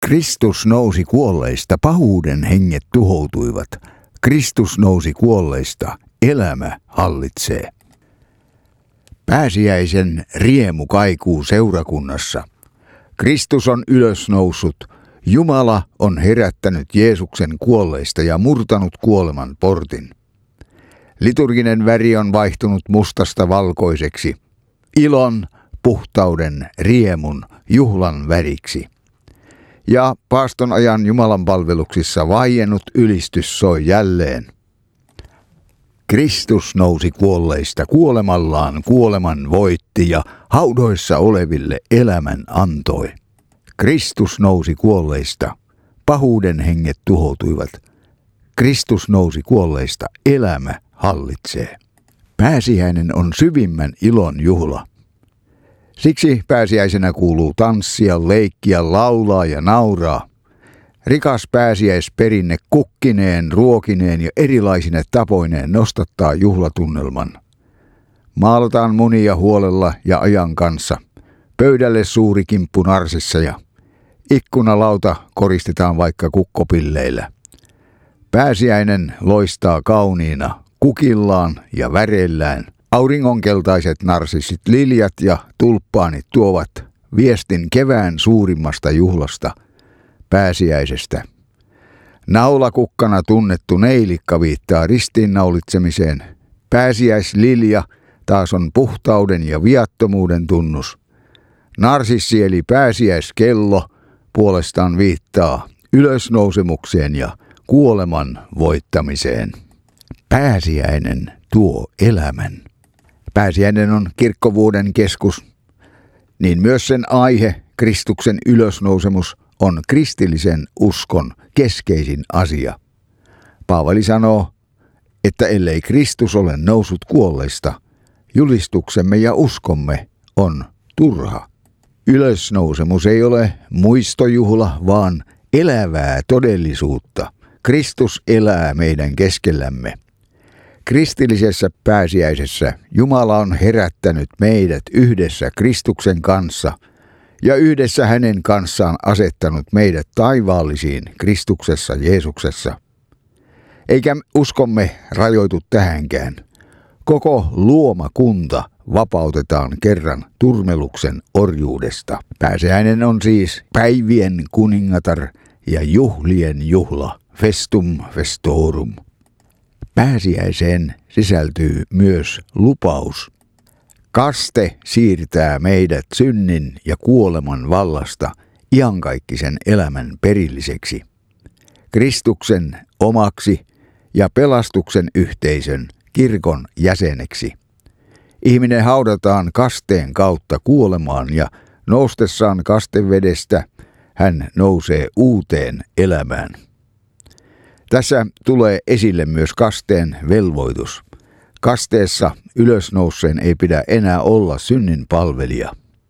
Kristus nousi kuolleista, pahuuden henget tuhoutuivat. Kristus nousi kuolleista, elämä hallitsee. Pääsiäisen riemu kaikuu seurakunnassa. Kristus on ylösnoussut. Jumala on herättänyt Jeesuksen kuolleista ja murtanut kuoleman portin. Liturginen väri on vaihtunut mustasta valkoiseksi, ilon, puhtauden, riemun, juhlan väriksi. Ja paaston ajan Jumalan palveluksissa vaiennut ylistys soi jälleen. Kristus nousi kuolleista, kuolemallaan kuoleman voitti ja haudoissa oleville elämän antoi. Kristus nousi kuolleista, pahuuden henget tuhoutuivat. Kristus nousi kuolleista, elämä hallitsee. Pääsiäinen on syvimmän ilon juhla. Siksi pääsiäisenä kuuluu tanssia, leikkiä, laulaa ja nauraa. Rikas pääsiäisperinne kukkineen, ruokineen ja erilaisine tapoineen nostattaa juhlatunnelman. Maalataan munia huolella ja ajan kanssa. Pöydälle suuri kimppu narsissa ja ikkunalauta koristetaan vaikka kukkopilleillä. Pääsiäinen loistaa kauniina kukillaan ja väreillään. Auringonkeltaiset narsissit, liljat ja tulppaanit tuovat viestin kevään suurimmasta juhlasta, pääsiäisestä. Naulakukkana tunnettu neilikka viittaa ristiinnaulitsemiseen. Pääsiäislilja taas on puhtauden ja viattomuuden tunnus. Narsissi eli pääsiäiskello puolestaan viittaa ylösnousemukseen ja kuoleman voittamiseen. Pääsiäinen tuo elämän. Pääsiäinen on kirkkovuoden keskus, niin myös sen aihe, Kristuksen ylösnousemus, on kristillisen uskon keskeisin asia. Paavali sanoo, että ellei Kristus ole noussut kuolleista, julistuksemme ja uskomme on turha. Ylösnousemus ei ole muistojuhla, vaan elävää todellisuutta. Kristus elää meidän keskellämme. Kristillisessä pääsiäisessä Jumala on herättänyt meidät yhdessä Kristuksen kanssa ja yhdessä hänen kanssaan asettanut meidät taivaallisiin Kristuksessa Jeesuksessa. Eikä uskomme rajoitu tähänkään. Koko luomakunta vapautetaan kerran turmeluksen orjuudesta. Pääsiäinen on siis päivien kuningatar ja juhlien juhla, festum festorum. Pääsiäiseen sisältyy myös lupaus. Kaste siirtää meidät synnin ja kuoleman vallasta iankaikkisen elämän perilliseksi, Kristuksen omaksi ja pelastuksen yhteisön kirkon jäseneksi. Ihminen haudataan kasteen kautta kuolemaan ja noustessaan kastevedestä hän nousee uuteen elämään. Tässä tulee esille myös kasteen velvoitus. Kasteessa ylösnousseen ei pidä enää olla synnin palvelija.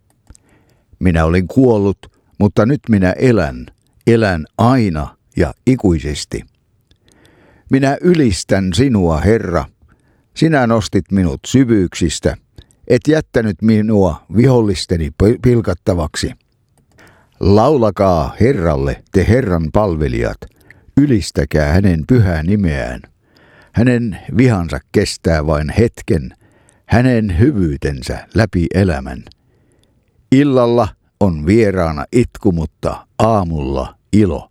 Minä olin kuollut, mutta nyt minä elän aina ja ikuisesti. Minä ylistän sinua, Herra. Sinä nostit minut syvyyksistä, et jättänyt minua vihollisteni pilkattavaksi. Laulakaa Herralle, te Herran palvelijat. Ylistäkää hänen pyhää nimeään. Hänen vihansa kestää vain hetken, hänen hyvyytensä läpi elämän. Illalla on vieraana itku, mutta aamulla ilo.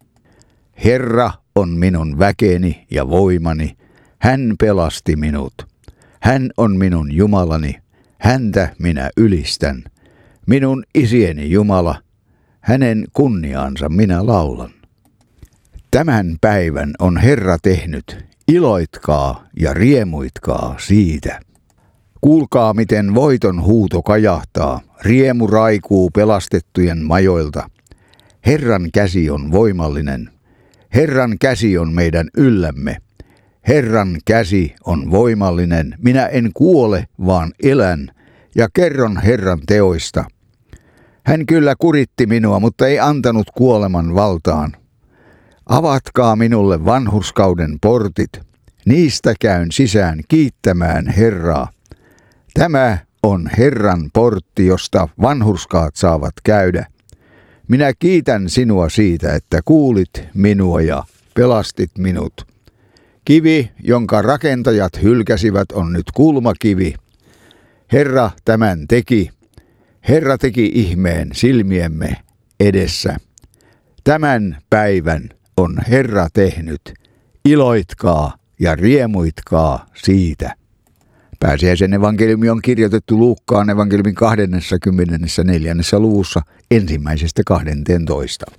Herra on minun väkeni ja voimani, hän pelasti minut. Hän on minun Jumalani, häntä minä ylistän. Minun isieni Jumala, hänen kunniaansa minä laulan. Tämän päivän on Herra tehnyt, iloitkaa ja riemuitkaa siitä. Kuulkaa, miten voiton huuto kajahtaa, riemu raikuu pelastettujen majoilta. Herran käsi on voimallinen, Herran käsi on meidän yllämme. Herran käsi on voimallinen, minä en kuole, vaan elän, ja kerron Herran teoista. Hän kyllä kuritti minua, mutta ei antanut kuoleman valtaan. Avatkaa minulle vanhurskauden portit, niistä käyn sisään kiittämään Herraa. Tämä on Herran portti, josta vanhurskaat saavat käydä. Minä kiitän sinua siitä, että kuulit minua ja pelastit minut. Kivi, jonka rakentajat hylkäsivät, on nyt kulmakivi. Herra tämän teki. Herra teki ihmeen silmiemme edessä. Tämän päivän on Herra tehnyt. Iloitkaa ja riemuitkaa siitä. Pääsiäisen evankeliumi on kirjoitettu Luukkaan evankeliumin 24. luvussa 1-12.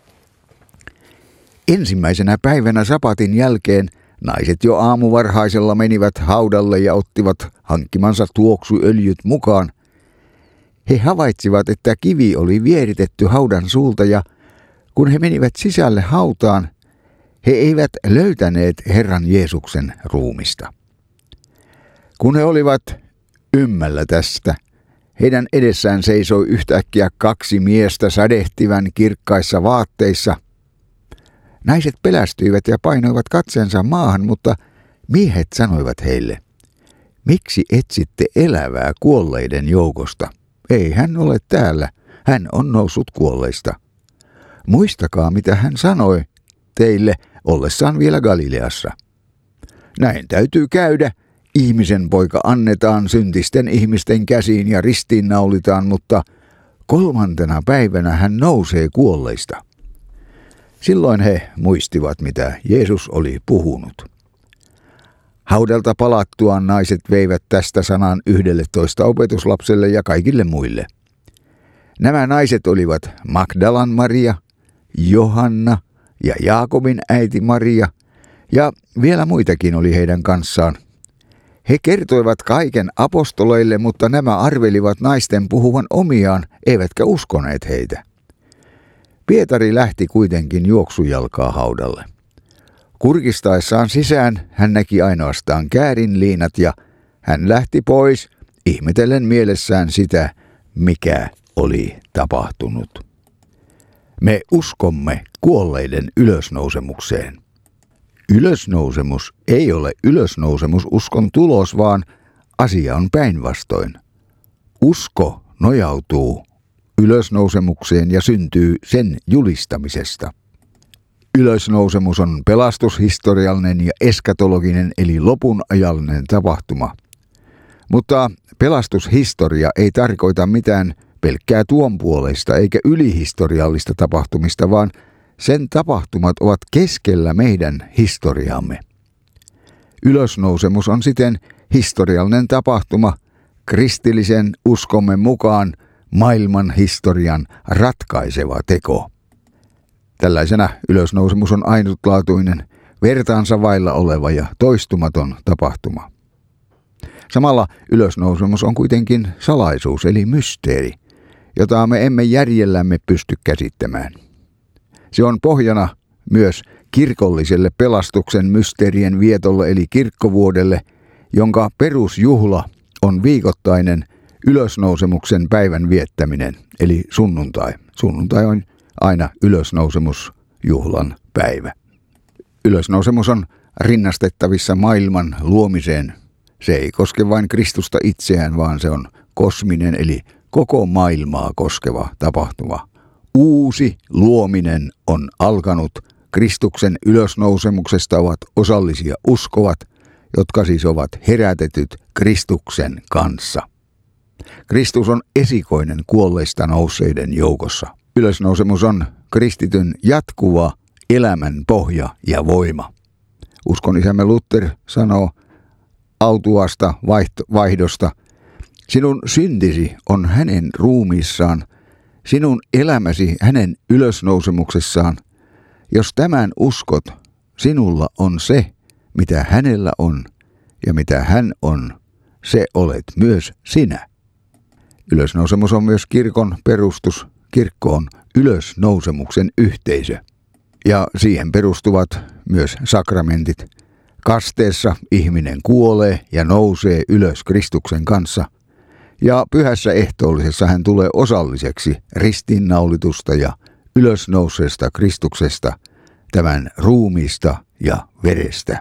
Ensimmäisenä päivänä sapatin jälkeen naiset jo aamuvarhaisella menivät haudalle ja ottivat hankkimansa tuoksuöljyt mukaan. He havaitsivat, että kivi oli vieritetty haudan suulta, ja kun he menivät sisälle hautaan, he eivät löytäneet Herran Jeesuksen ruumista. Kun he olivat ymmällä tästä, heidän edessään seisoi yhtäkkiä 2 miestä sädehtivän kirkkaissa vaatteissa. Naiset pelästyivät ja painoivat katseensa maahan, mutta miehet sanoivat heille: "Miksi etsitte elävää kuolleiden joukosta? Ei hän ole täällä, hän on noussut kuolleista. Muistakaa, mitä hän sanoi teille ollessaan vielä Galileassa. Näin täytyy käydä. Ihmisen poika annetaan syntisten ihmisten käsiin ja ristiinnaulitaan, mutta 3. päivänä hän nousee kuolleista." Silloin he muistivat, mitä Jeesus oli puhunut. Haudalta palattuaan naiset veivät tästä sanan 11 opetuslapselle ja kaikille muille. Nämä naiset olivat Magdalan Maria, Johanna ja Jaakobin äiti Maria, ja vielä muitakin oli heidän kanssaan. He kertoivat kaiken apostoleille, mutta nämä arvelivat naisten puhuvan omiaan, eivätkä uskoneet heitä. Pietari lähti kuitenkin juoksujalkaa haudalle. Kurkistaessaan sisään hän näki ainoastaan käärinliinat, ja hän lähti pois, ihmetellen mielessään sitä, mikä oli tapahtunut. Me uskomme kuolleiden ylösnousemukseen. Ylösnousemus ei ole ylösnousemus uskon tulos, vaan asia on päinvastoin. Usko nojautuu ylösnousemukseen ja syntyy sen julistamisesta. Ylösnousemus on pelastushistoriallinen ja eskatologinen eli lopunajallinen tapahtuma. Mutta pelastushistoria ei tarkoita mitään pelkkää tuonpuoleista eikä ylihistoriallista tapahtumista, vaan sen tapahtumat ovat keskellä meidän historiaamme. Ylösnousemus on siten historiallinen tapahtuma, kristillisen uskomme mukaan maailman historian ratkaiseva teko. Tällaisena ylösnousemus on ainutlaatuinen, vertaansa vailla oleva ja toistumaton tapahtuma. Samalla ylösnousemus on kuitenkin salaisuus eli mysteeri, jota me emme järjellämme pysty käsittämään. Se on pohjana myös kirkolliselle pelastuksen mysteerien vietolle eli kirkkovuodelle, jonka perusjuhla on viikoittainen ylösnousemuksen päivän viettäminen eli sunnuntai. Sunnuntai on aina ylösnousemusjuhlan päivä. Ylösnousemus on rinnastettavissa maailman luomiseen. Se ei koske vain Kristusta itseään, vaan se on kosminen eli koko maailmaa koskeva tapahtuma. Uusi luominen on alkanut. Kristuksen ylösnousemuksesta ovat osallisia uskovat, jotka siis ovat herätetyt Kristuksen kanssa. Kristus on esikoinen kuolleista nousseiden joukossa. Ylösnousemus on kristityn jatkuva elämän pohja ja voima. Uskonisämme Luther sanoo autuasta vaihdosta: "Sinun syntisi on hänen ruumiissaan, sinun elämäsi hänen ylösnousemuksessaan. Jos tämän uskot, sinulla on se, mitä hänellä on, ja mitä hän on, se olet myös sinä." Ylösnousemus on myös kirkon perustus. Kirkko on ylösnousemuksen yhteisö, ja siihen perustuvat myös sakramentit. Kasteessa ihminen kuolee ja nousee ylös Kristuksen kanssa, ja pyhässä ehtoollisessa hän tulee osalliseksi ristiinnaulitusta ja ylösnouseesta Kristuksesta, tämän ruumiista ja verestä.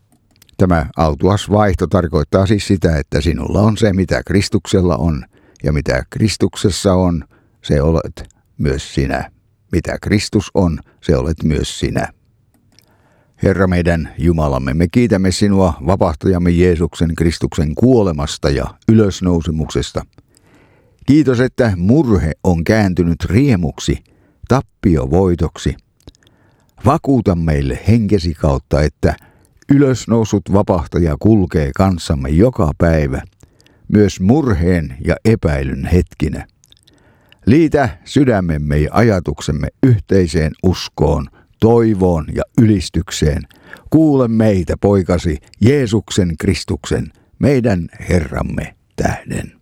Tämä autuas vaihto tarkoittaa siis sitä, että sinulla on se, mitä Kristuksella on, ja mitä Kristuksessa on, se olet myös sinä. Mitä Kristus on, se olet myös sinä. Herra meidän Jumalamme, me kiitämme sinua vapahtajamme Jeesuksen Kristuksen kuolemasta ja ylösnousemuksesta. Kiitos, että murhe on kääntynyt riemuksi, tappio voitoksi. Vakuuta meille henkesi kautta, että ylösnousut vapahtaja kulkee kanssamme joka päivä, myös murheen ja epäilyn hetkinä. Liitä sydämemme ja ajatuksemme yhteiseen uskoon, toivoon ja ylistykseen. Kuule meitä, poikasi, Jeesuksen Kristuksen, meidän Herramme tähden.